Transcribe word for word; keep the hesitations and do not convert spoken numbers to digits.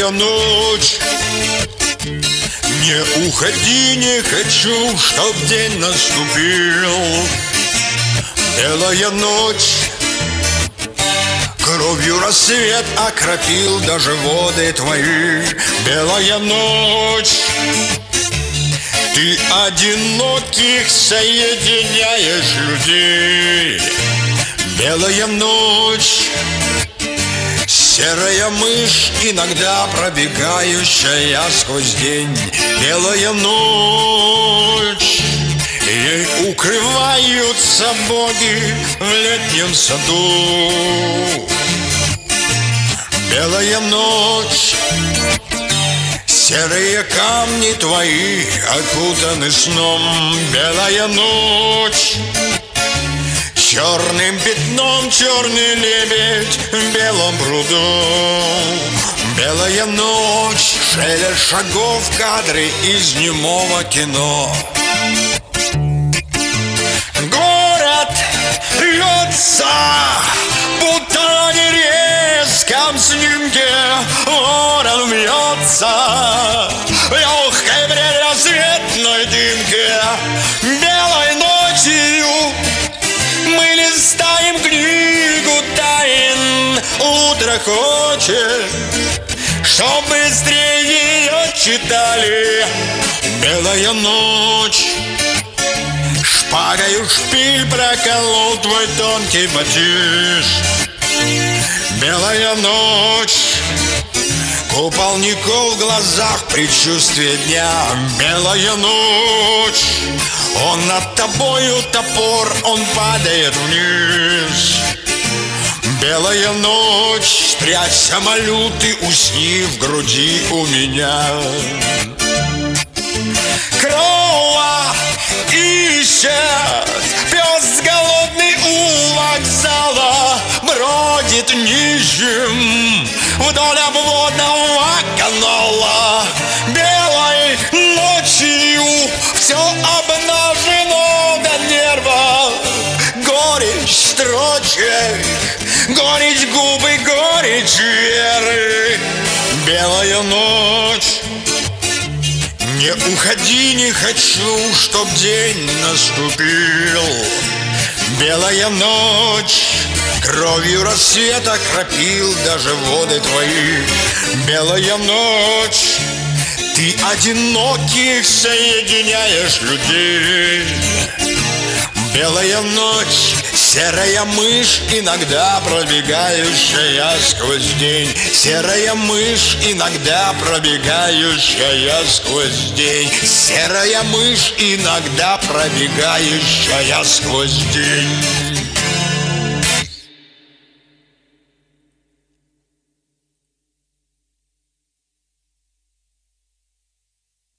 белая ночь. Не уходи, не хочу, чтоб день наступил. Белая ночь, кровью рассвет окропил даже воды твои. Белая ночь, ты одиноких соединяешь людей. Белая ночь, серая мышь, иногда пробегающая сквозь день. Белая ночь, ей укрываются боги в летнем саду. Белая ночь, серые камни твои окутаны сном. Белая ночь, черным пятном черный лебедь в белом пруду. Белая ночь, шелест шагов в кадре из немого кино. Город льется, будто на нерезком снимке. Ворон вьется в легкой предрассветной дымке. Белой ночью мы листаем книгу тайн. Утро хочет, чтоб быстрее ее читали. Белая ночь, шпагою шпиль проколол твой тонкий батиш. Белая ночь, куполников в глазах предчувствие дня. Белая ночь, он над тобою топор, он падает вниз. Белая ночь, спрячься, молю, ты усни в груди у меня. Крова ищет пес голодный у вокзала, бродит нищим вдоль обводного канала. Белой ночью все обнажено до нервов. Горечь строчек, горечь губы, горечь веры. Белая ночь, не уходи, не хочу, чтоб день наступил. Белая ночь, кровью рассвет окропил даже воды твои. Белая ночь, ты одиноких соединяешь людей. Белая ночь, серая мышь, иногда пробегающая сквозь день. Серая мышь, иногда пробегающая сквозь день. Серая мышь, иногда пробегающая сквозь день.